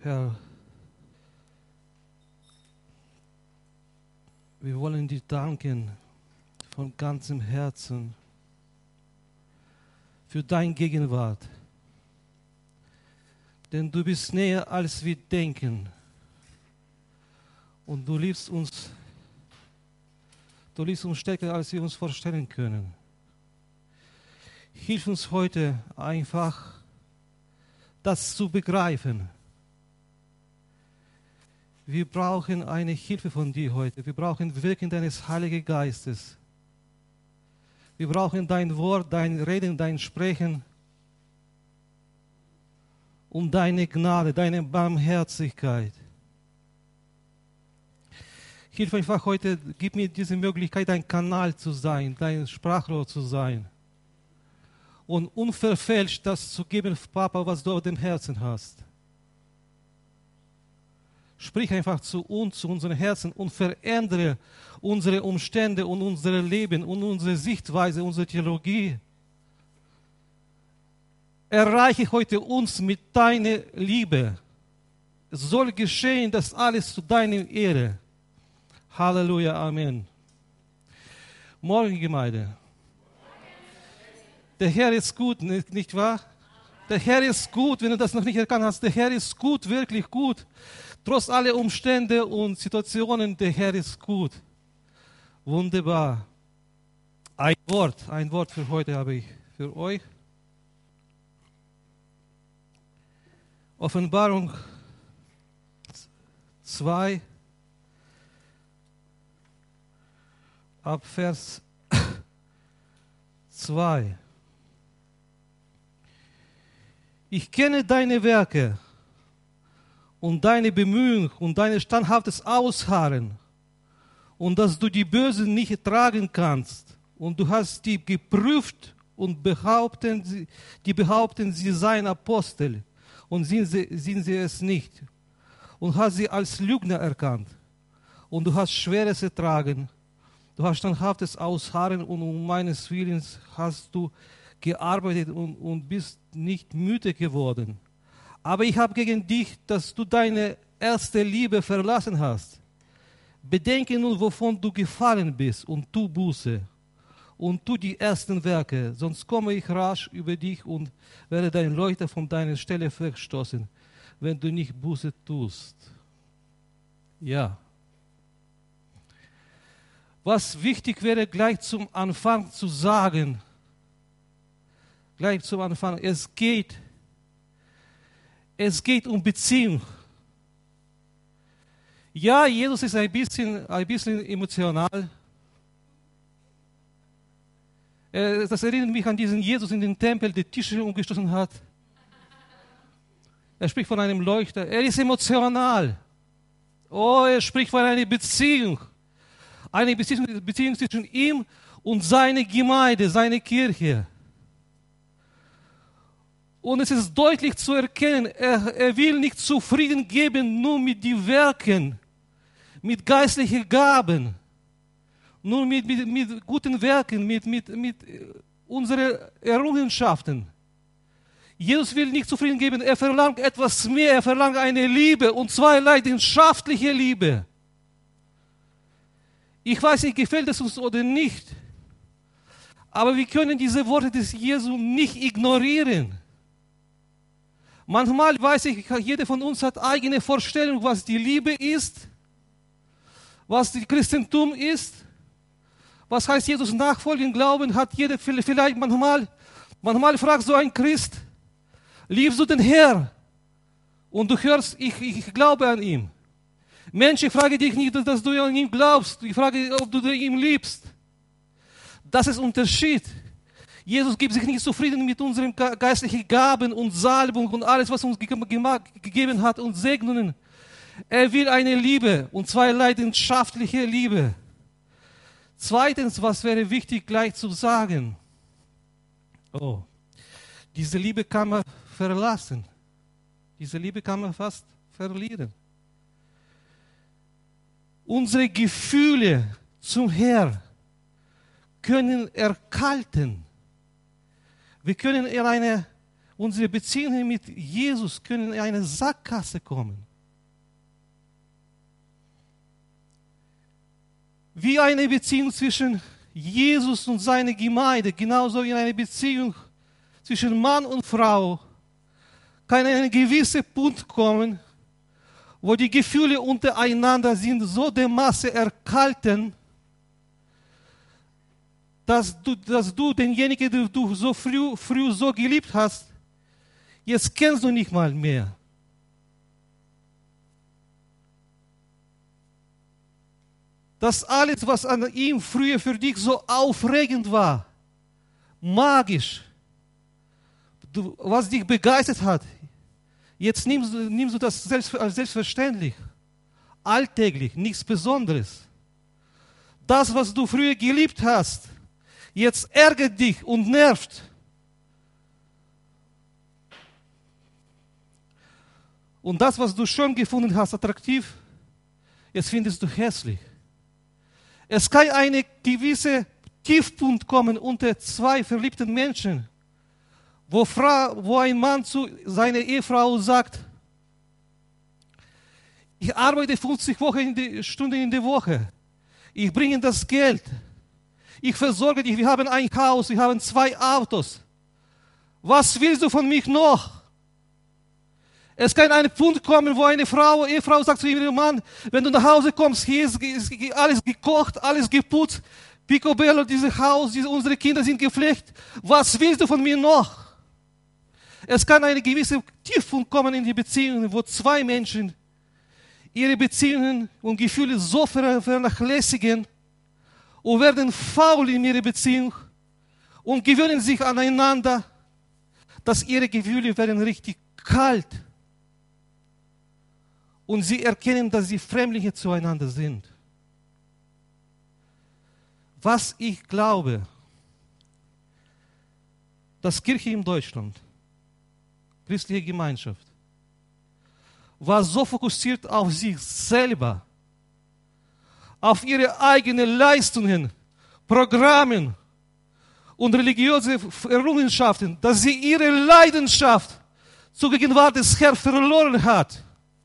Herr, wir wollen dir danken von ganzem Herzen für deine Gegenwart. Denn du bist näher, als wir denken. Und du liebst uns stärker, als wir uns vorstellen können. Hilf uns heute einfach, das zu begreifen. Wir brauchen eine Hilfe von dir heute. Wir brauchen Wirken deines Heiligen Geistes. Wir brauchen dein Wort, dein Reden, dein Sprechen, um deine Gnade, deine Barmherzigkeit. Hilf einfach heute, gib mir diese Möglichkeit, dein Kanal zu sein, dein Sprachrohr zu sein. Und unverfälscht das zu geben, Papa, was du auf dem Herzen hast. Sprich einfach zu uns, zu unseren Herzen und verändere unsere Umstände und unser Leben und unsere Sichtweise, unsere Theologie. Erreiche heute uns mit deiner Liebe. Es soll geschehen, das alles zu deiner Ehre. Halleluja, Amen. Morgen, Gemeinde. Der Herr ist gut, nicht wahr? Der Herr ist gut, wenn du das noch nicht erkannt hast. Der Herr ist gut, wirklich gut. Trotz aller Umstände und Situationen, der Herr ist gut. Wunderbar. Ein Wort für heute habe ich für euch. Offenbarung 2, ab Vers 2. Ich kenne deine Werke und deine Bemühungen und dein standhaftes Ausharren und dass du die Bösen nicht tragen kannst und du hast die geprüft und die behaupten, sie seien Apostel und sind sie es nicht und hast sie als Lügner erkannt und du hast Schweres ertragen, du hast standhaftes Ausharren und um meines Willens hast du gearbeitet und bist nicht müde geworden. Aber ich habe gegen dich, dass du deine erste Liebe verlassen hast. Bedenke nun, wovon du gefallen bist und tu Buße und tu die ersten Werke, sonst komme ich rasch über dich und werde deine Leute von deiner Stelle wegstoßen, wenn du nicht Buße tust. Ja. Was wichtig wäre, gleich zum Anfang zu sagen, es geht um Beziehung. Ja, Jesus ist ein bisschen emotional. Das erinnert mich an diesen Jesus in den Tempel, der Tische umgestoßen hat. Er spricht von einem Leuchter. Er ist emotional. Oh, er spricht von einer Beziehung. Eine Beziehung zwischen ihm und seiner Gemeinde, seiner Kirche. Und es ist deutlich zu erkennen, er will nicht zufrieden geben nur mit den Werken, mit geistlichen Gaben, nur mit guten Werken, mit unseren Errungenschaften. Jesus will nicht zufrieden geben, er verlangt etwas mehr, er verlangt eine Liebe, und zwar leidenschaftliche Liebe. Ich weiß nicht, gefällt es uns oder nicht, aber wir können diese Worte des Jesu nicht ignorieren. Manchmal weiß ich, jeder von uns hat eigene Vorstellung, was die Liebe ist, was das Christentum ist, was heißt Jesus nachfolgen, glauben, hat jeder vielleicht manchmal fragt so ein Christ, liebst du den Herrn? Und du hörst, ich glaube an ihn. Mensch, ich frage dich nicht, dass du an ihn glaubst, ich frage, ob du ihn liebst. Das ist Unterschied. Jesus gibt sich nicht zufrieden mit unseren geistlichen Gaben und Salbung und alles, was uns gegeben hat und Segnungen. Er will eine Liebe, und zwar leidenschaftliche Liebe. Zweitens, was wäre wichtig gleich zu sagen? Oh, diese Liebe kann man verlassen. Diese Liebe kann man fast verlieren. Unsere Gefühle zum Herrn können erkalten. Wir können in eine Unsere Beziehungen mit Jesus können in eine Sackgasse kommen. Wie eine Beziehung zwischen Jesus und seiner Gemeinde, genauso wie eine Beziehung zwischen Mann und Frau, kann an einen gewissen Punkt kommen, wo die Gefühle untereinander sind so dermaßen erkalten, dass du denjenigen, den du so früh so geliebt hast, jetzt kennst du nicht mal mehr. Das alles, was an ihm früher für dich so aufregend war, magisch, was dich begeistert hat, jetzt nimmst du das als selbstverständlich, alltäglich, nichts Besonderes. Das, was du früher geliebt hast, jetzt ärgert dich und nervt. Und das, was du schon gefunden hast, attraktiv, jetzt findest du hässlich. Es kann ein gewisser Tiefpunkt kommen unter zwei verliebten Menschen, wo ein Mann zu seiner Ehefrau sagt, ich arbeite 50 Stunden in der Woche, ich bringe das Geld, ich versorge dich, wir haben ein Haus, wir haben 2 Autos. Was willst du von mir noch? Es kann ein Punkt kommen, wo eine Ehefrau sagt zu ihrem Mann, wenn du nach Hause kommst, hier ist alles gekocht, alles geputzt, picobello, dieses Haus, unsere Kinder sind gepflegt. Was willst du von mir noch? Es kann eine gewisse Tiefpunkt kommen in die Beziehungen, wo zwei Menschen ihre Beziehungen und Gefühle so vernachlässigen und werden faul in ihrer Beziehung und gewöhnen sich aneinander, dass ihre Gefühle werden richtig kalt. Und sie erkennen, dass sie Fremdlinge zueinander sind. Was ich glaube, dass Kirche in Deutschland, christliche Gemeinschaft, war so fokussiert auf sich selber, auf ihre eigenen Leistungen, Programmen und religiöse Errungenschaften, dass sie ihre Leidenschaft zur Gegenwart des Herrn verloren hat.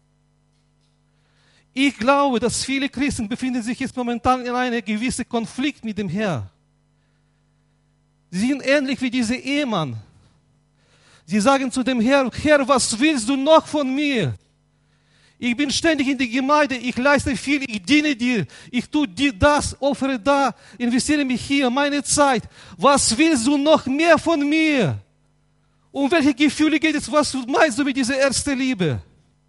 Ich glaube, dass viele Christen befinden sich jetzt momentan in einem gewissen Konflikt mit dem Herrn. Sie sind ähnlich wie dieser Ehemann. Sie sagen zu dem Herrn, Herr, was willst du noch von mir? Ich bin ständig in der Gemeinde, ich leiste viel, ich diene dir, ich tue dir das, opfere da, investiere mich hier, meine Zeit. Was willst du noch mehr von mir? Um welche Gefühle geht es? Was meinst du mit dieser ersten Liebe?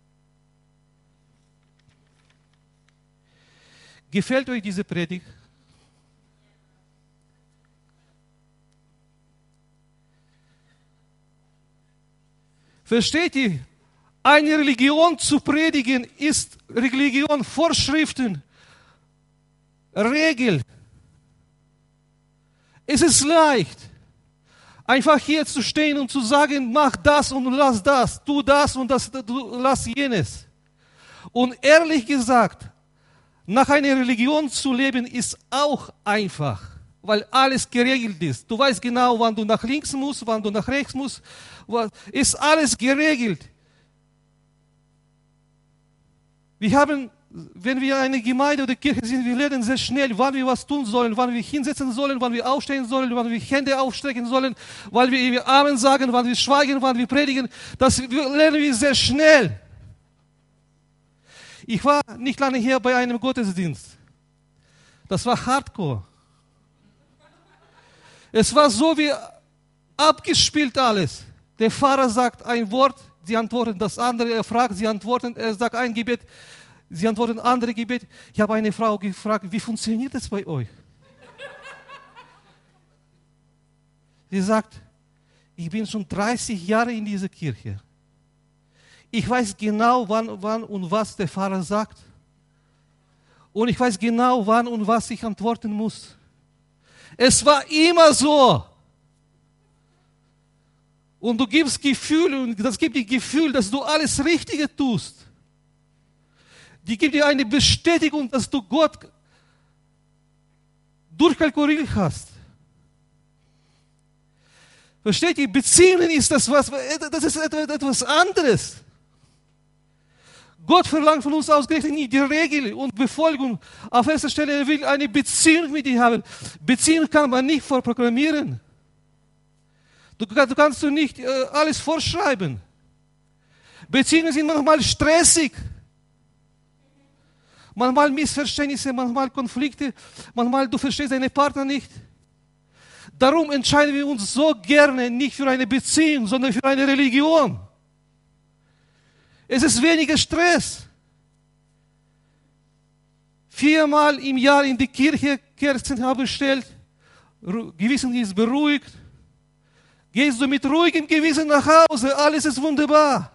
Gefällt euch diese Predigt? Versteht ihr? Eine Religion zu predigen ist Religion, Vorschriften, Regeln. Es ist leicht, einfach hier zu stehen und zu sagen, mach das und lass das, tu das und das, lass jenes. Und ehrlich gesagt, nach einer Religion zu leben ist auch einfach, weil alles geregelt ist. Du weißt genau, wann du nach links musst, wann du nach rechts musst. Ist alles geregelt. Wir haben, wenn wir eine Gemeinde oder Kirche sind, wir lernen sehr schnell, wann wir was tun sollen, wann wir hinsetzen sollen, wann wir aufstehen sollen, wann wir Hände aufstrecken sollen, wann wir Amen sagen, wann wir schweigen, wann wir predigen. Das lernen wir sehr schnell. Ich war nicht lange her bei einem Gottesdienst. Das war Hardcore. Es war so wie abgespielt alles. Der Pfarrer sagt ein Wort, sie antworten das andere, er fragt, sie antworten, er sagt ein Gebet, sie antworten andere Gebet. Ich habe eine Frau gefragt, wie funktioniert das bei euch? Sie sagt, ich bin schon 30 Jahre in dieser Kirche. Ich weiß genau, wann und was der Pfarrer sagt. Und ich weiß genau, wann und was ich antworten muss. Es war immer so. Und du gibst Gefühl, und das gibt dir Gefühl, dass du alles Richtige tust. Die gibt dir eine Bestätigung, dass du Gott durchkalkuliert hast. Versteht ihr? Beziehungen ist das ist etwas anderes. Gott verlangt von uns ausgerechnet nicht die Regel und Befolgung. Auf erster Stelle, er will eine Beziehung mit dir haben. Beziehung kann man nicht vorprogrammieren. Du kannst nicht alles vorschreiben. Beziehungen sind manchmal stressig. Manchmal Missverständnisse, manchmal Konflikte, manchmal du verstehst deinen Partner nicht. Darum entscheiden wir uns so gerne nicht für eine Beziehung, sondern für eine Religion. Es ist weniger Stress. 4-mal im Jahr in die Kirche Kerzen habe bestellt, Gewissen ist beruhigt. Gehst du mit ruhigem Gewissen nach Hause, alles ist wunderbar.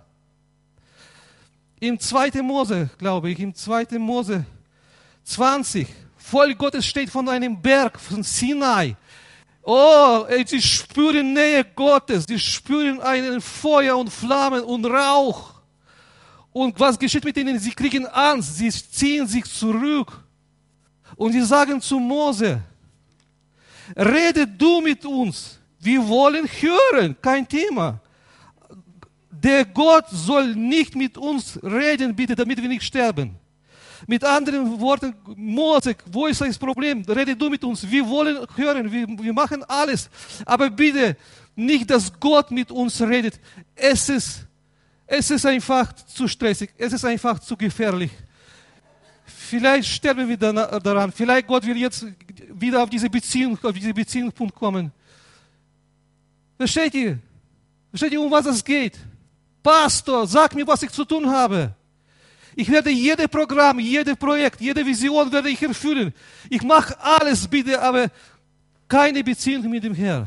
Im 2. Mose, glaube ich, im 2. Mose 20, Volk Gottes steht von einem Berg, von Sinai. Oh, sie spüren Nähe Gottes, sie spüren einen Feuer und Flammen und Rauch. Und was geschieht mit ihnen? Sie kriegen Angst, sie ziehen sich zurück. Und sie sagen zu Mose, rede du mit uns, wir wollen hören, kein Thema. Der Gott soll nicht mit uns reden, bitte, damit wir nicht sterben. Mit anderen Worten, Mose, wo ist das Problem? Rede du mit uns, wir wollen hören, wir machen alles. Aber bitte, nicht, dass Gott mit uns redet. Es ist einfach zu stressig, es ist einfach zu gefährlich. Vielleicht sterben wir daran, vielleicht Gott will jetzt wieder auf diese Beziehungspunkt kommen. Versteht ihr? Versteht ihr, um was es geht? Pastor, sag mir, was ich zu tun habe. Ich werde jedes Programm, jedes Projekt, jede Vision werde ich erfüllen. Ich mache alles bitte, aber keine Beziehung mit dem Herrn.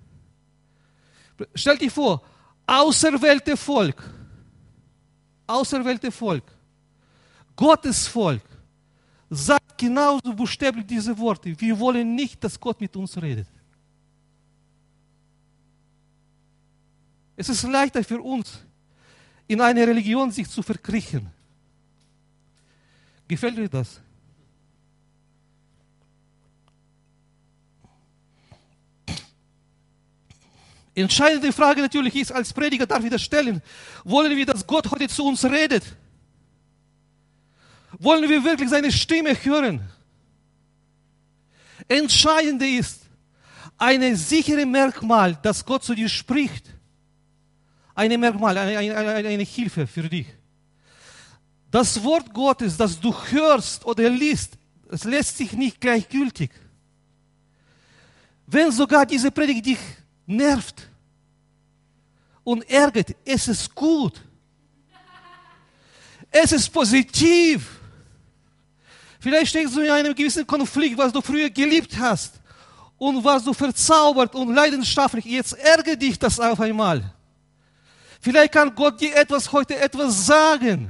Stellt dir vor, auserwählte Volk, Gottes Volk, sagt genauso buchstäblich diese Worte. Wir wollen nicht, dass Gott mit uns redet. Es ist leichter für uns, in eine Religion sich zu verkriechen. Gefällt dir das? Entscheidende Frage natürlich ist, als Prediger darf ich das stellen, wollen wir, dass Gott heute zu uns redet? Wollen wir wirklich seine Stimme hören? Entscheidend ist, ein sicheres Merkmal, dass Gott zu dir spricht. Ein Merkmal, eine Hilfe für dich. Das Wort Gottes, das du hörst oder liest, es lässt sich nicht gleichgültig. Wenn sogar diese Predigt dich nervt und ärgert, es ist gut. Es ist positiv. Vielleicht steckst du in einem gewissen Konflikt, was du früher geliebt hast und was du verzaubert und leidenschaftlich. Jetzt ärgert dich das auf einmal. Vielleicht kann Gott dir heute etwas sagen.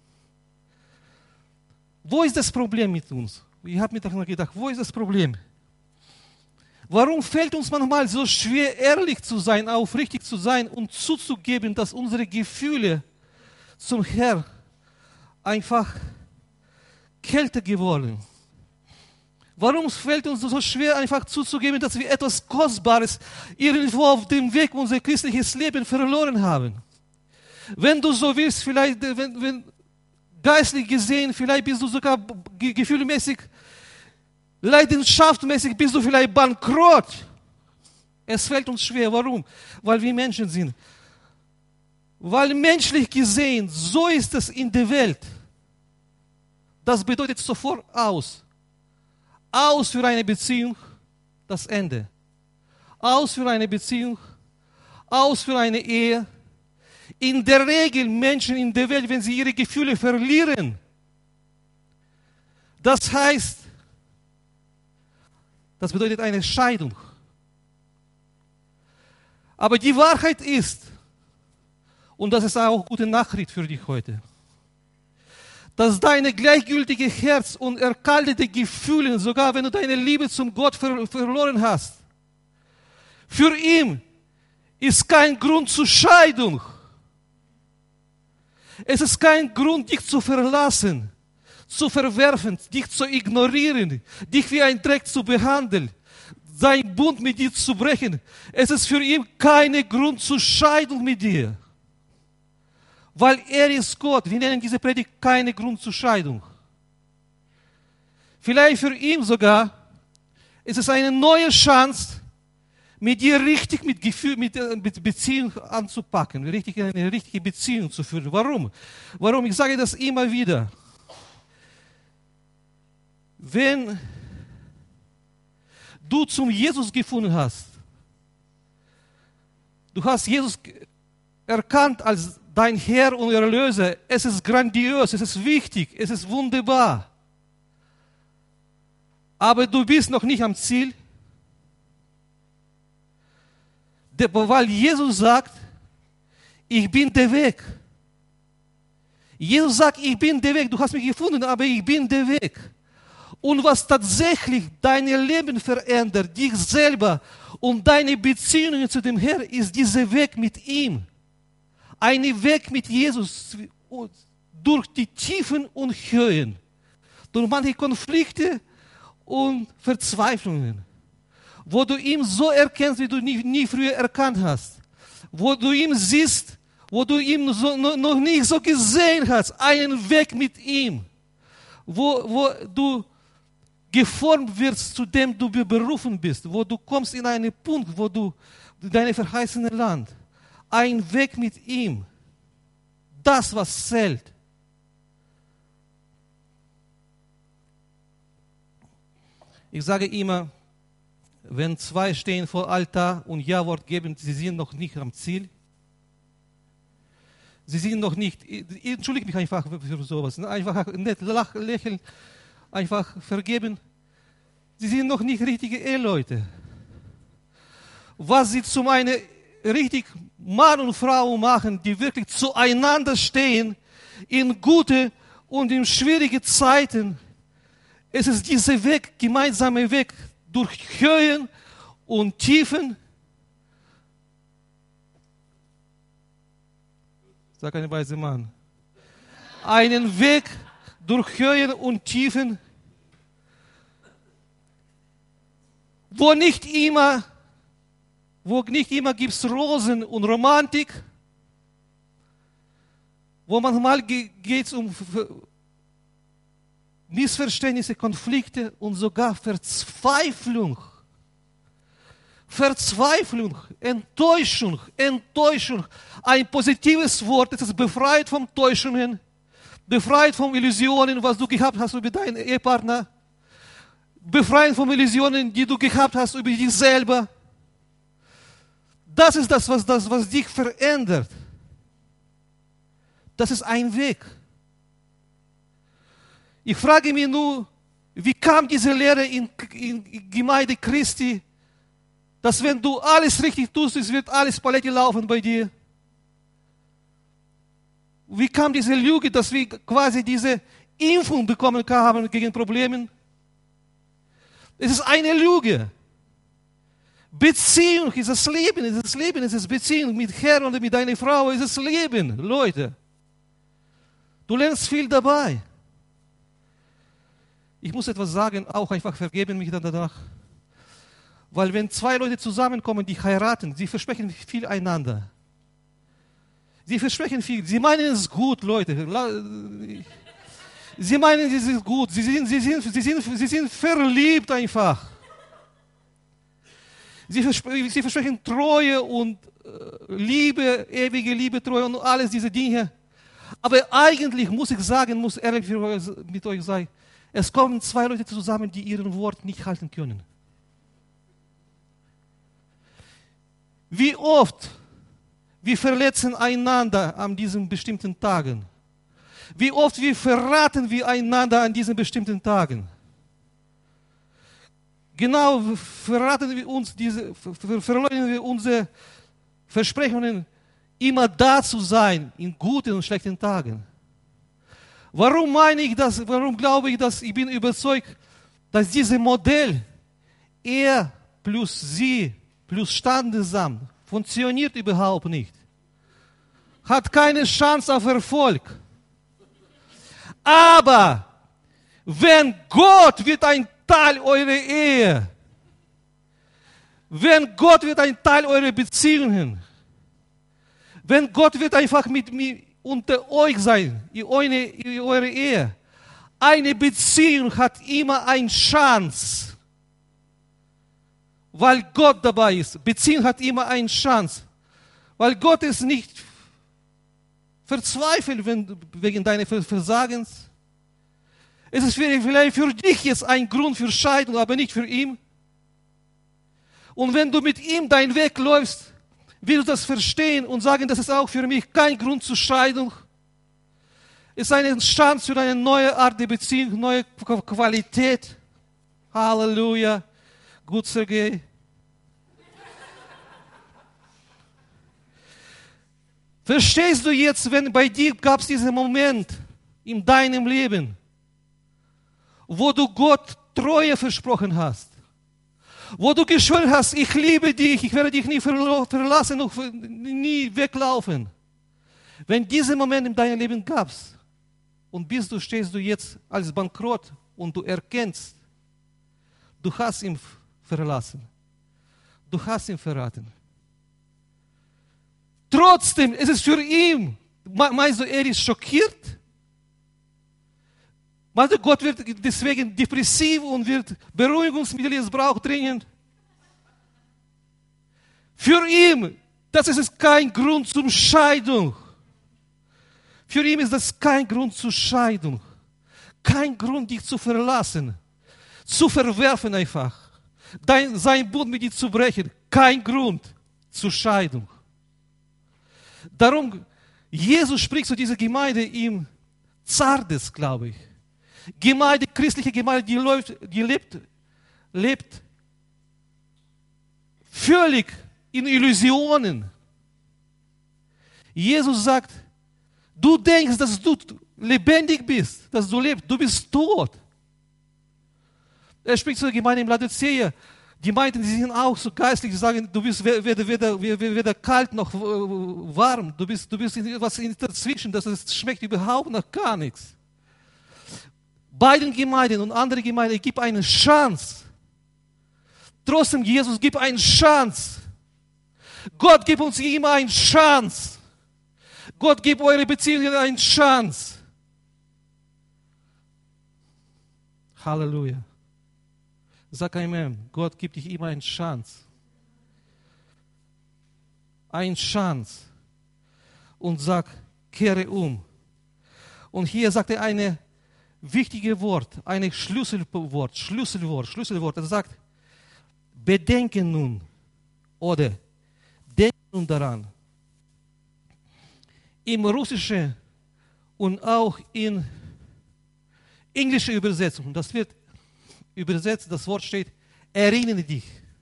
Wo ist das Problem mit uns? Ich habe mir doch gedacht, wo ist das Problem? Warum fällt uns manchmal so schwer, ehrlich zu sein, aufrichtig zu sein und zuzugeben, dass unsere Gefühle zum Herrn einfach kälter geworden sind? Warum fällt uns so schwer, einfach zuzugeben, dass wir etwas Kostbares irgendwo auf dem Weg unser christliches Leben verloren haben? Wenn du so willst, vielleicht, wenn geistlich gesehen, vielleicht bist du sogar gefühlmäßig, leidenschaftmäßig bist du vielleicht bankrott. Es fällt uns schwer. Warum? Weil wir Menschen sind. Weil menschlich gesehen, so ist es in der Welt. Das bedeutet sofort aus. Aus für eine Beziehung, das Ende. Aus für eine Beziehung, aus für eine Ehe. In der Regel Menschen in der Welt, wenn sie ihre Gefühle verlieren, das heißt, das bedeutet eine Scheidung. Aber die Wahrheit ist, und das ist auch gute Nachricht für dich heute, dass deine gleichgültige Herz und erkaltete Gefühle, sogar wenn du deine Liebe zum Gott verloren hast, für ihn ist kein Grund zur Scheidung. Es ist kein Grund, dich zu verlassen, zu verwerfen, dich zu ignorieren, dich wie ein Dreck zu behandeln. seinen Bund mit dir zu brechen. Es ist für ihn kein Grund zur Scheidung mit dir. Weil er ist Gott. Wir nennen diese Predigt keinen Grund zur Scheidung. Vielleicht für ihn sogar ist es eine neue Chance, mit dir richtig mit Beziehung anzupacken, eine richtige Beziehung zu führen. Warum? Warum? Ich sage das immer wieder. Wenn du zum Jesus gefunden hast, du hast Jesus erkannt als dein Herr und Erlöser, es ist grandios, es ist wichtig, es ist wunderbar. Aber du bist noch nicht am Ziel, weil Jesus sagt, ich bin der Weg. Jesus sagt, ich bin der Weg. Du hast mich gefunden, aber ich bin der Weg. Und was tatsächlich dein Leben verändert, dich selber und deine Beziehungen zu dem Herrn, ist dieser Weg mit ihm. Ein Weg mit Jesus durch die Tiefen und Höhen, durch manche Konflikte und Verzweiflungen, wo du ihn so erkennst, wie du nie früher erkannt hast, wo du ihn siehst, wo du ihn noch nicht so gesehen hast, einen Weg mit ihm, wo du geformt wirst, zu dem du berufen bist, wo du kommst in einen Punkt, wo du dein verheißene Land, ein Weg mit ihm, das, was zählt. Ich sage immer, wenn zwei stehen vor Altar und Ja-Wort geben, sie sind noch nicht am Ziel. Sie sind noch nicht, entschuldige mich einfach für sowas, einfach nett lächeln, einfach vergeben. Sie sind noch nicht richtige Eheleute. Was sie zum einen richtig Mann und Frau machen, die wirklich zueinander stehen, in gute und in schwierige Zeiten, es ist dieser Weg, gemeinsamer Weg, durch Höhen und Tiefen. Sag ein weiser Mann. Einen Weg durch Höhen und Tiefen, wo nicht immer gibt es Rosen und Romantik, wo manchmal geht es um Missverständnisse, Konflikte und sogar Verzweiflung. Verzweiflung, Enttäuschung. Ein positives Wort, das ist befreit von Täuschungen, befreit von Illusionen, was du gehabt hast über deinen Ehepartner, befreit von Illusionen, die du gehabt hast über dich selber. Das ist das, was dich verändert. Das ist ein Weg. Ich frage mich nur, wie kam diese Lehre in Gemeinde Christi, dass wenn du alles richtig tust, es wird alles Paletti laufen bei dir. Wie kam diese Lüge, dass wir quasi diese Impfung bekommen haben gegen Probleme? Es ist eine Lüge. Beziehung ist das Leben, es ist Beziehung mit Herrn und mit deiner Frau, es ist Leben, Leute. Du lernst viel dabei. Ich muss etwas sagen, auch einfach vergeben mich dann danach. Weil wenn zwei Leute zusammenkommen, die heiraten, sie versprechen viel einander. Sie versprechen viel. Sie meinen es gut, Leute. Sie meinen es ist gut. Sie sind verliebt einfach. Sie versprechen Treue und Liebe, ewige Liebe, Treue und alles diese Dinge. Aber eigentlich muss ich sagen, muss ehrlich mit euch sein, es kommen zwei Leute zusammen, die ihren Wort nicht halten können. Wie oft wir verletzen einander an diesen bestimmten Tagen. Wie oft wir verraten wir einander an diesen bestimmten Tagen. Genau, verleugnen wir unsere Versprechungen, immer da zu sein, in guten und schlechten Tagen. Warum meine ich das? Warum glaube ich das? Ich bin überzeugt, dass dieses Modell, er plus sie plus Standesamt, funktioniert überhaupt nicht. Hat keine Chance auf Erfolg. Aber wenn Gott wird ein Teil eurer Ehe, Wenn Gott wird ein Teil eurer Beziehungen. Wenn Gott wird einfach mit mir unter euch sein, in eure Ehe. Eine Beziehung hat immer eine Chance. Weil Gott dabei ist. Beziehung hat immer eine Chance. Weil Gott ist nicht verzweifelt wegen deines Versagens. Es ist vielleicht für dich jetzt ein Grund für Scheidung, aber nicht für ihn. Und wenn du mit ihm deinen Weg läufst, wirst du das verstehen und sagen, das ist auch für mich kein Grund zur Scheidung. Es ist eine Chance für eine neue Art der Beziehung, neue Qualität. Halleluja. Gut, Sergei. Verstehst du jetzt, wenn bei dir gab es diesen Moment in deinem Leben, wo du Gott Treue versprochen hast, wo du geschworen hast, ich liebe dich, ich werde dich nie verlassen und nie weglaufen. Wenn dieser Moment in deinem Leben gab und stehst du jetzt als Bankrott und du erkennst, du hast ihn verlassen, du hast ihn verraten. Trotzdem, es ist für ihn. Meinst du, er ist schockiert? Meinst du, Gott wird deswegen depressiv und wird Beruhigungsmittel jetzt braucht dringend? Für ihn, das ist kein Grund zur Scheidung. Für ihn ist das kein Grund zur Scheidung. Kein Grund, dich zu verlassen. Zu verwerfen einfach. Sein Bund mit dir zu brechen. Kein Grund zur Scheidung. Darum, Jesus spricht zu dieser Gemeinde im Sardes, glaube ich. Christliche Gemeinde, die lebt völlig in Illusionen. Jesus sagt, du denkst, dass du lebendig bist, dass du lebst, du bist tot. Er spricht zu der Gemeinde in Laodicea. Die meinten, die sind auch so geistlich, die sagen, du bist weder kalt noch warm, du bist was dazwischen, das schmeckt überhaupt nach gar nichts. Beiden Gemeinden und andere Gemeinden gibt eine Chance. Trotzdem, Jesus gibt eine Chance. Gott gibt uns immer eine Chance. Gott gibt eure Beziehungen eine Chance. Halleluja. Sag Amen. Gott gibt dich immer eine Chance. Eine Chance. Und sag, kehre um. Und hier sagt er eine wichtige Wort, ein Schlüsselwort. Er sagt, bedenke nun oder denke nun daran. Im Russischen und auch in englischer Übersetzung, das wird übersetzt, das Wort steht, erinnere dich.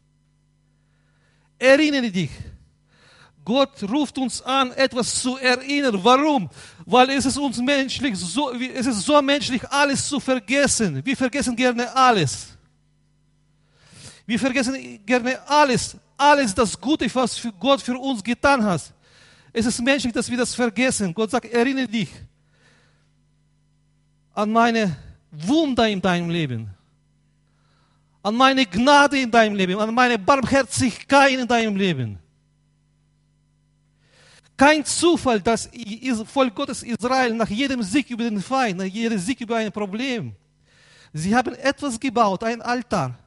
Erinnere dich. Gott ruft uns an, etwas zu erinnern. Warum? Weil es ist so menschlich, alles zu vergessen. Wir vergessen gerne alles. Wir vergessen gerne alles. Alles das Gute, was Gott für uns getan hat. Es ist menschlich, dass wir das vergessen. Gott sagt, erinnere dich an meine Wunder in deinem Leben. An meine Gnade in deinem Leben. An meine Barmherzigkeit in deinem Leben. Kein Zufall, dass das Volk Gottes Israel nach jedem Sieg über den Feind, nach jedem Sieg über ein Problem, sie haben etwas gebaut, ein Altar.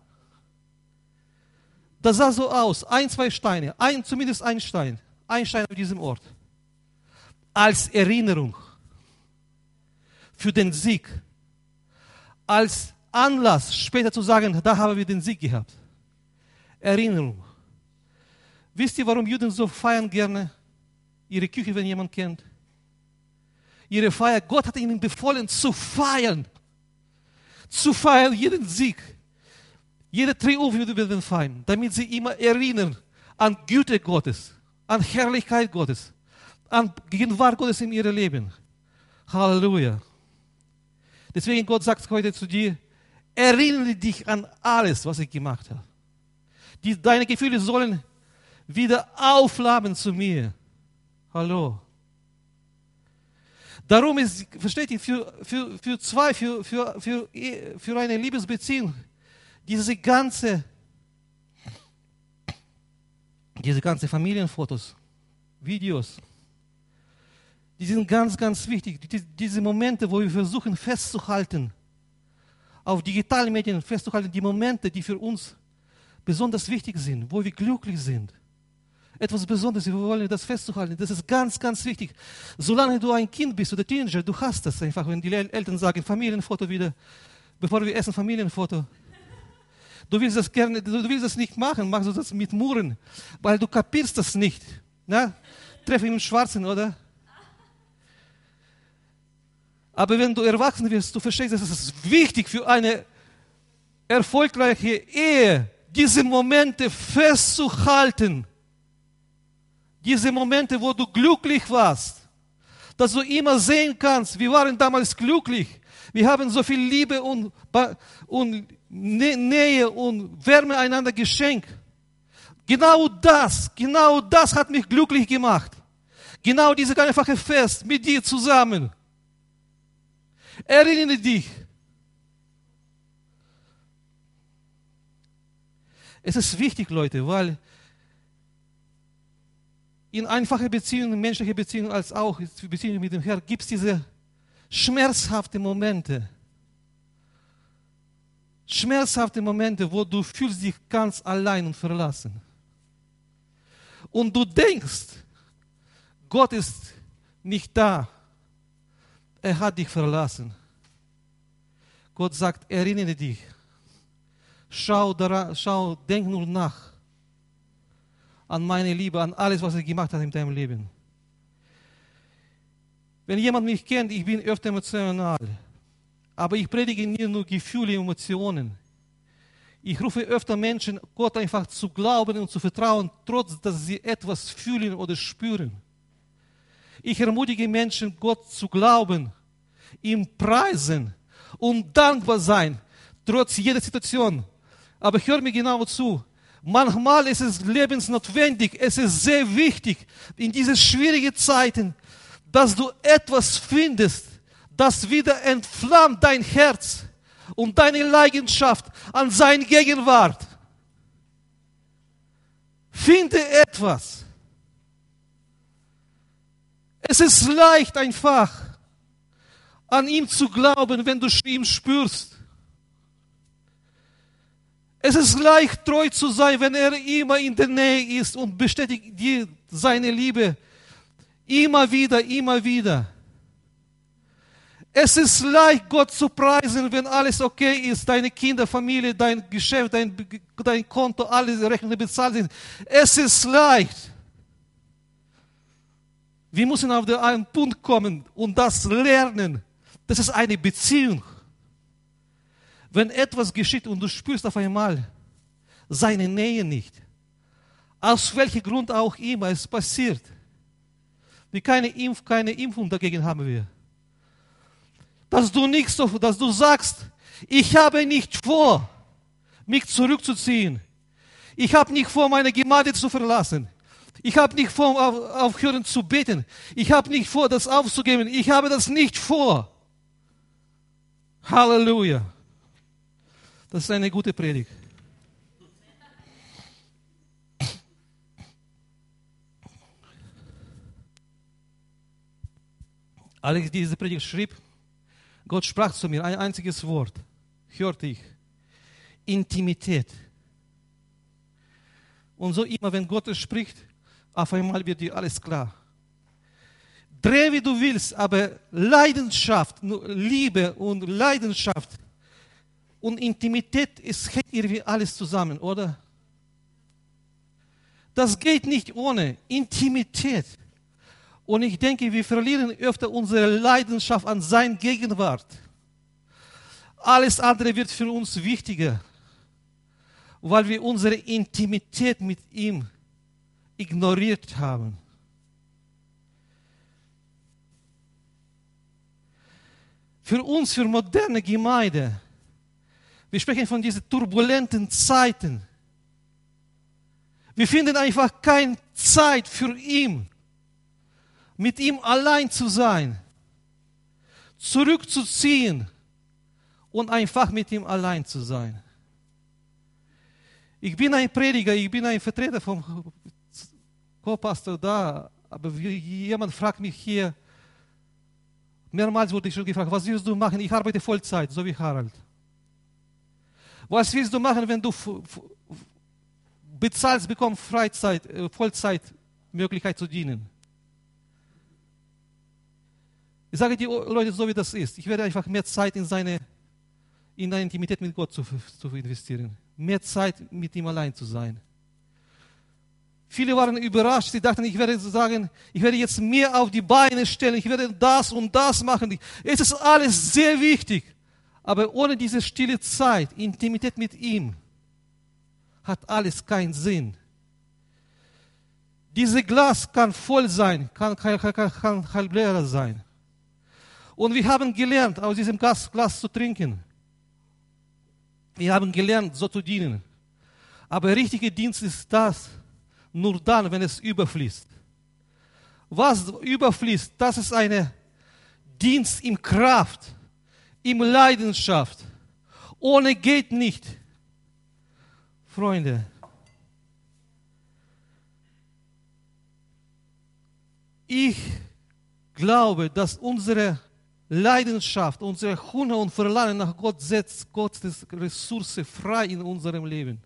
Das sah so aus, 1, 2 Steine, zumindest ein Stein auf diesem Ort. Als Erinnerung für den Sieg. Als Anlass, später zu sagen, da haben wir den Sieg gehabt. Erinnerung. Wisst ihr, warum Juden so feiern gerne ihre Küche, wenn jemand kennt? Ihre Feier, Gott hat ihnen befohlen zu feiern. Zu feiern jeden Sieg. Jeder Triumph über den Feind. Damit sie immer erinnern an Güte Gottes, an Herrlichkeit Gottes, an Gegenwart Gottes in ihrem Leben. Halleluja. Deswegen Gott sagt heute zu dir, erinnere dich an alles, was ich gemacht habe. Deine Gefühle sollen wieder aufladen zu mir. Hallo. Darum ist, versteht ihr, für eine Liebesbeziehung, diese ganze diese ganzen Familienfotos, Videos, die sind ganz, ganz wichtig. Diese Momente, wo wir versuchen festzuhalten, auf digitalen Medien festzuhalten, die Momente, die für uns besonders wichtig sind, wo wir glücklich sind. Etwas Besonderes, wir wollen das festzuhalten. Das ist ganz, ganz wichtig. Solange du ein Kind bist oder Teenager, du hast das einfach, wenn die Eltern sagen, Familienfoto wieder, bevor wir essen, Familienfoto. Du willst das gerne, du willst das nicht machen, machst du das mit Murren, weil du kapierst das nicht. Na? Treffe im Schwarzen, oder? Aber wenn du erwachsen wirst, du verstehst, dass es wichtig für eine erfolgreiche Ehe, diese Momente festzuhalten. Diese Momente, wo du glücklich warst, dass du immer sehen kannst, wir waren damals glücklich, wir haben so viel Liebe und Nähe und Wärme einander geschenkt. Genau das hat mich glücklich gemacht. Genau diese einfache Fest mit dir zusammen. Erinnere dich. Es ist wichtig, Leute, weil in einfachen Beziehungen, menschlichen Beziehungen, als auch in Beziehungen mit dem Herrn, gibt es diese schmerzhaften Momente. Schmerzhafte Momente, wo du fühlst dich ganz allein und verlassen. Und du denkst, Gott ist nicht da. Er hat dich verlassen. Gott sagt, erinnere dich. Schau, denk nur nach an meine Liebe, an alles, was er gemacht hat in deinem Leben. Wenn jemand mich kennt, ich bin öfter emotional. Aber ich predige nicht nur Gefühle, Emotionen. Ich rufe öfter Menschen, Gott einfach zu glauben und zu vertrauen, trotz dass sie etwas fühlen oder spüren. Ich ermutige Menschen, Gott zu glauben, ihm preisen und dankbar sein, trotz jeder Situation. Aber hör mir genau zu. Manchmal ist es lebensnotwendig, es ist sehr wichtig, in diesen schwierigen Zeiten, dass du etwas findest, das wieder entflammt dein Herz und deine Leidenschaft an seine Gegenwart. Finde etwas. Es ist leicht einfach, an ihm zu glauben, wenn du ihm spürst. Es ist leicht, treu zu sein, wenn er immer in der Nähe ist und bestätigt dir seine Liebe. Immer wieder, immer wieder. Es ist leicht, Gott zu preisen, wenn alles okay ist, deine Kinder, Familie, dein Geschäft, dein Konto, alle Rechnungen bezahlt sind. Es ist leicht. Wir müssen auf einen Punkt kommen und das lernen. Das ist eine Beziehung. Wenn etwas geschieht und du spürst auf einmal seine Nähe nicht, aus welchem Grund auch immer es passiert, keine Impfung dagegen haben wir. Dass du sagst, ich habe nicht vor, mich zurückzuziehen. Ich habe nicht vor, meine Gemeinde zu verlassen. Ich habe nicht vor, aufhören zu beten. Ich habe nicht vor, das aufzugeben. Ich habe das nicht vor. Halleluja. Das ist eine gute Predigt. Als ich diese Predigt schrieb, Gott sprach zu mir ein einziges Wort, hörte ich, Intimität. Und so immer, wenn Gott spricht, auf einmal wird dir alles klar. Dreh wie du willst, aber Leidenschaft, Liebe und Leidenschaft und Intimität, es hängt irgendwie alles zusammen, oder? Das geht nicht ohne Intimität. Und ich denke, wir verlieren öfter unsere Leidenschaft an seiner Gegenwart. Alles andere wird für uns wichtiger, weil wir unsere Intimität mit ihm ignoriert haben. Für uns, für moderne Gemeinde, wir sprechen von diesen turbulenten Zeiten. Wir finden einfach keine Zeit für ihn, mit ihm allein zu sein, zurückzuziehen und einfach mit ihm allein zu sein. Ich bin ein Prediger, ich bin ein Vertreter Co-Pastor da, aber jemand fragt mich hier, mehrmals wurde ich schon gefragt, was willst du machen? Ich arbeite Vollzeit, so wie Harald. Was willst du machen, wenn du bezahlst, bekommst Vollzeitmöglichkeit zu dienen? Ich sage die Leute so, wie das ist. Ich werde einfach mehr Zeit in eine Intimität mit Gott zu investieren. Mehr Zeit mit ihm allein zu sein. Viele waren überrascht. Sie dachten, ich werde jetzt mehr auf die Beine stellen. Ich werde das und das machen. Es ist alles sehr wichtig. Aber ohne diese stille Zeit, Intimität mit ihm, hat alles keinen Sinn. Dieses Glas kann voll sein, kann halb leer sein. Und wir haben gelernt, aus diesem Glas zu trinken. Wir haben gelernt, so zu dienen. Aber richtiger Dienst ist das, nur dann, wenn es überfließt. Was überfließt, das ist ein Dienst in Kraft, in Leidenschaft. Ohne geht nicht. Freunde, ich glaube, dass unsere Leidenschaft, unsere Hunger und Verlangen nach Gott setzt Gottes Ressource frei in unserem Leben.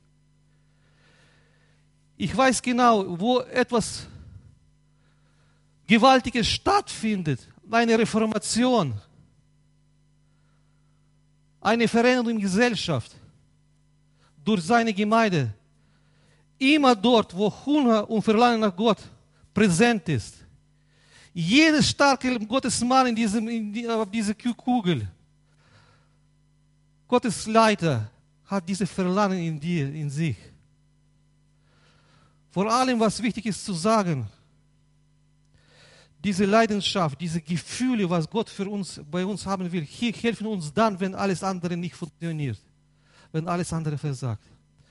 Ich weiß genau, wo etwas Gewaltiges stattfindet, eine Reformation, eine Veränderung in der Gesellschaft durch seine Gemeinde. Immer dort, wo Hunger und Verlangen nach Gott präsent ist. Jeder starke Gottesmann auf dieser Kugel, Gottes Leiter, hat diese Verlangen in sich. Vor allem, was wichtig ist zu sagen, diese Leidenschaft, diese Gefühle, was Gott bei uns haben will, hier helfen uns dann, wenn alles andere nicht funktioniert, wenn alles andere versagt.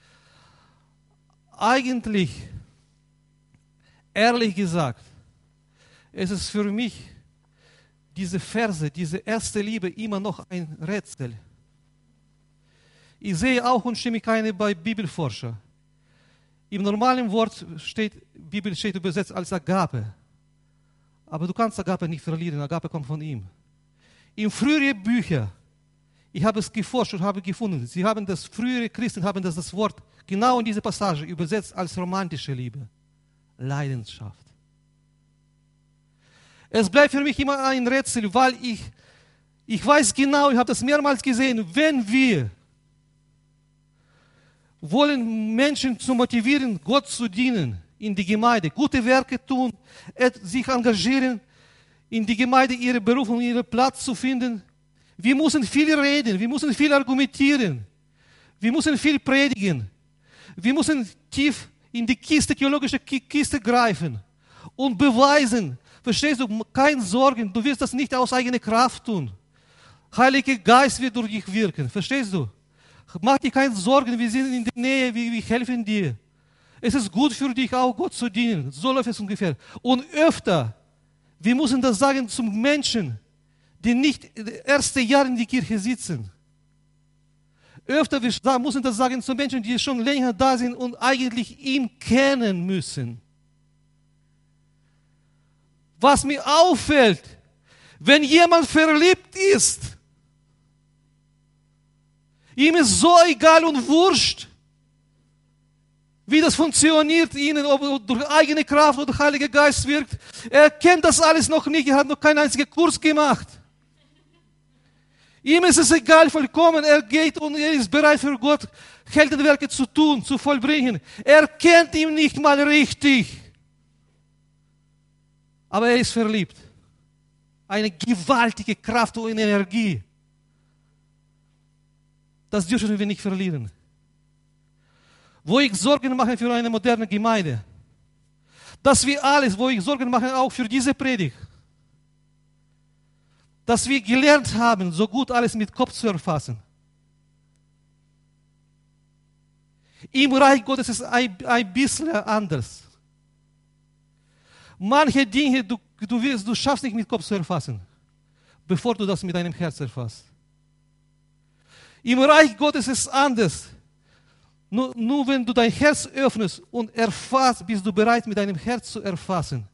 Eigentlich, ehrlich gesagt, es ist für mich diese Verse, diese erste Liebe immer noch ein Rätsel. Ich sehe auch und stimme keine bei Bibelforscher. Im normalen Wort Bibel steht übersetzt als Agape. Aber du kannst Agape nicht verlieren, Agape kommt von ihm. In früheren Büchern, ich habe es geforscht und habe gefunden, frühere Christen haben das Wort genau in diese Passage übersetzt als romantische Liebe. Leidenschaft. Es bleibt für mich immer ein Rätsel, weil ich weiß genau, ich habe das mehrmals gesehen, wenn wir wollen Menschen zu motivieren, Gott zu dienen, in die Gemeinde, gute Werke tun, sich engagieren, in die Gemeinde ihre Berufung, ihren Platz zu finden. Wir müssen viel reden, wir müssen viel argumentieren, wir müssen viel predigen, wir müssen tief in die theologische Kiste greifen und beweisen. Verstehst du? Keine Sorgen, du wirst das nicht aus eigener Kraft tun. Heiliger Geist wird durch dich wirken. Verstehst du? Mach dir keine Sorgen, wir sind in der Nähe, wir helfen dir. Es ist gut für dich, auch Gott zu dienen. So läuft es ungefähr. Und öfter, wir müssen das sagen zum Menschen, die nicht das erste Jahr in die Kirche sitzen. Öfter wir müssen das sagen zu Menschen, die schon länger da sind und eigentlich ihn kennen müssen. Was mir auffällt, wenn jemand verliebt ist, ihm ist so egal und wurscht, wie das funktioniert ihnen, ob durch eigene Kraft oder Heiliger Geist wirkt. Er kennt das alles noch nicht, er hat noch keinen einzigen Kurs gemacht. Ihm ist es egal, vollkommen, er geht und er ist bereit für Gott, Heldenwerke zu tun, zu vollbringen. Er kennt ihn nicht mal richtig. Aber er ist verliebt. Eine gewaltige Kraft und Energie. Das dürfen wir nicht verlieren. Wo ich Sorgen mache für eine moderne Gemeinde. Dass wir alles, wo ich Sorgen mache, auch für diese Predigt. Dass wir gelernt haben, so gut alles mit Kopf zu erfassen. Im Reich Gottes ist ein bisschen anders. Manche Dinge, du schaffst nicht mit Kopf zu erfassen, bevor du das mit deinem Herz erfasst. Im Reich Gottes ist es anders. Nur wenn du dein Herz öffnest und erfasst, bist du bereit, mit deinem Herz zu erfassen,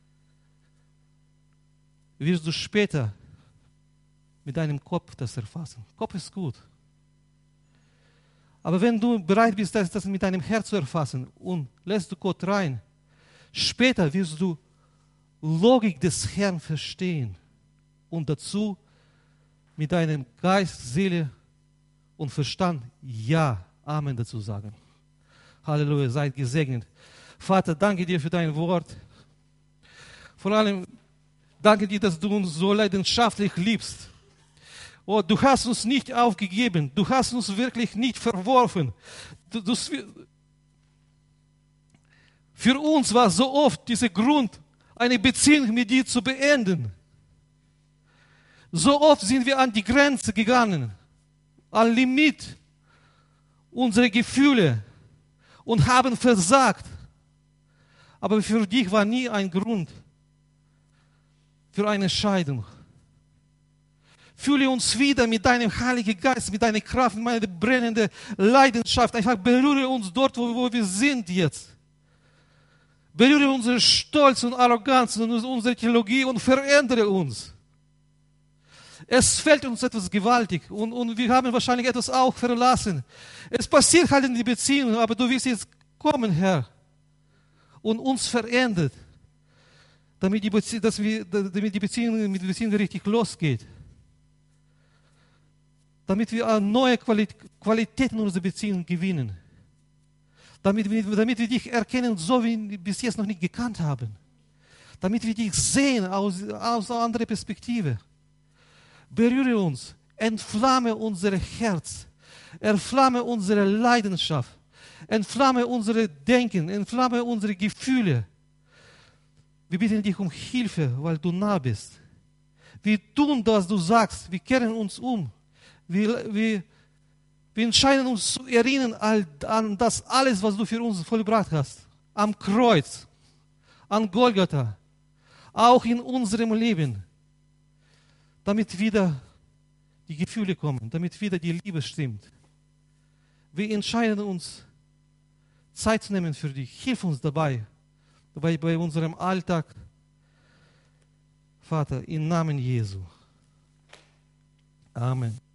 wirst du später mit deinem Kopf das erfassen. Kopf ist gut. Aber wenn du bereit bist, das mit deinem Herz zu erfassen und lässt du Gott rein, später wirst du Logik des Herrn verstehen und dazu mit deinem Geist, Seele und Verstand Ja, Amen dazu sagen. Halleluja, seid gesegnet. Vater, danke dir für dein Wort. Vor allem danke dir, dass du uns so leidenschaftlich liebst. Oh, du hast uns nicht aufgegeben. Du hast uns wirklich nicht verworfen. Für uns war so oft dieser Grund, eine Beziehung mit dir zu beenden. So oft sind wir an die Grenze gegangen, an Limit unserer Gefühle und haben versagt. Aber für dich war nie ein Grund für eine Scheidung. Fühle uns wieder mit deinem Heiligen Geist, mit deiner Kraft, mit meiner brennenden Leidenschaft. Einfach berühre uns dort, wo wir sind jetzt. Berühre unseren Stolz und Arroganz und unsere Theologie und verändere uns. Es fällt uns etwas gewaltig und wir haben wahrscheinlich etwas auch verlassen. Es passiert halt in die Beziehung, aber du wirst jetzt kommen, Herr, und uns verändert, damit die Beziehung richtig losgeht. Damit wir eine neue Qualität in unserer Beziehung gewinnen. Damit wir dich erkennen, so wie wir bis jetzt noch nicht gekannt haben. Damit wir dich sehen aus einer anderen Perspektive. Berühre uns, entflamme unser Herz, entflamme unsere Leidenschaft, entflamme unser Denken, entflamme unsere Gefühle. Wir bitten dich um Hilfe, weil du nah bist. Wir tun, was du sagst, wir kehren uns um. Wir entscheiden uns zu erinnern an das alles, was du für uns vollbracht hast. Am Kreuz, an Golgatha, auch in unserem Leben. Damit wieder die Gefühle kommen, damit wieder die Liebe stimmt. Wir entscheiden uns, Zeit zu nehmen für dich. Hilf uns dabei bei unserem Alltag. Vater, im Namen Jesu. Amen.